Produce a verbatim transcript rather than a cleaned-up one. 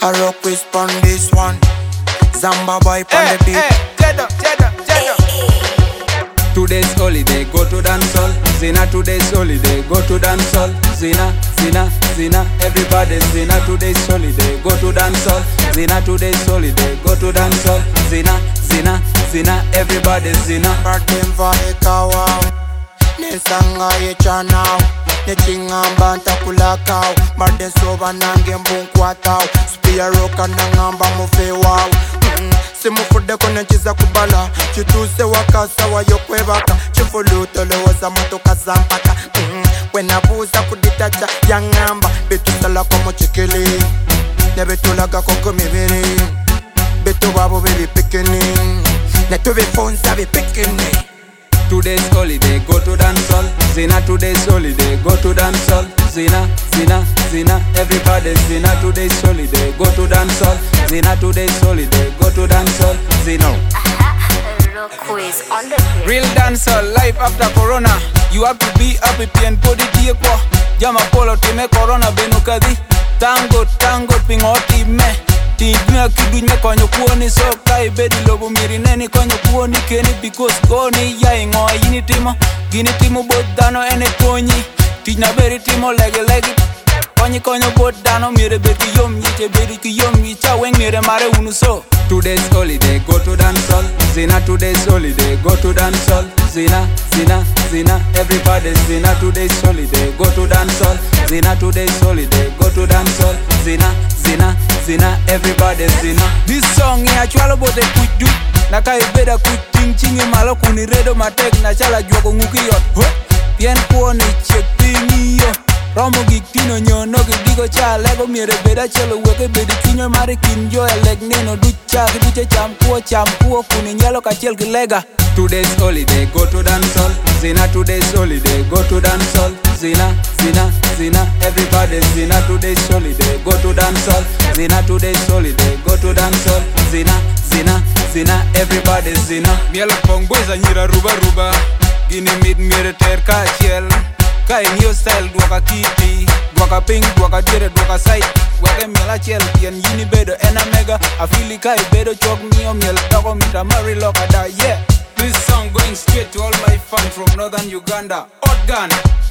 I rock with on this one. Zamba boy on Hey, the beat. hey, Jada, Jada, Jada. Today's holiday, go to dancehall. Zina, today's holiday, go to dancehall. Zina, Zina, Zina, everybody Zina, today's holiday, go to dancehall. Zina, today's holiday, go to dancehall. Zina, Zina, Zina, everybody Zina. Bartem vaeka wow. Nesanga ye chanao. Nechinga mbanta kulakao. Barden soba nange mbunkwatao. Spia roka nangamba mufe wow. Simufude kone chiza kubala. Chituse wakasa wa yokwebaka. Chifuluto lewoza motoka zampaka. Wenabuza kuditacha yangamba. Betusala komo chikili. Nebetulaga koko mibiri. Betu babo baby picking. Netuve fonza be picking. Today's holiday, go to dancehall. Zina, today's holiday, go to dancehall. Zina, Zina, Zina, everybody Zina, today's holiday, go to dancehall. Zina, today's holiday, go to dancehall. Zina. Rock quiz on the beat. Real dancer, life after corona. You have to be happy and put it here. Jama polo time corona benukadi. Tango, tango, pingoti me. Tigna kidunya konyo kuoni so kai bedi lobo mirineni konyo kuoni keni because goni ya ingo yini timo gini timo bodano ene konyi tigna beri timo lege lege konyi konyo bodano mire beti yom yite bedi ki yom yicha weng mire mare unu so. Today's holiday, go to dancehall. Zina, today's holiday, go to dancehall. Zina, Zina, Zina, everybody Zina, today's holiday, go to dancehall. Zina, today's holiday, go to dancehall. Zina, Zina, Zina, everybody Zina. This song ya chwalo bote kuju naka ibeda kuching chingi malo kuni redo matek na chala juoko nguki yot pien kuoni chek pingi yo romo gik tino nyono gidigo cha lego miere beda chelo weke bedi kinyo mari kin jo eleg neno ducha giduche cham kuo cham kuo kuni nyalo kachel gilega. Today's holiday, go to dancehall. Zina, today's holiday, go to dancehall. Zina, Zina, Zina, everybody Zina, today's holiday, go to dancehall. Zina, today's holiday, go to dancehall. Zina, Zina, Zina, everybody Zina. Mielo pong boys nyira ruba ruba gini mid miere ter ka chiel kai new style duaka kiti duaka pink duaka dire duaka side wake miela chiel pien yini bedo ena mega afili kai bedo chok mio miel tako mita mari loka da yeah. This song going straight to all my fans from northern Uganda. Hot gun.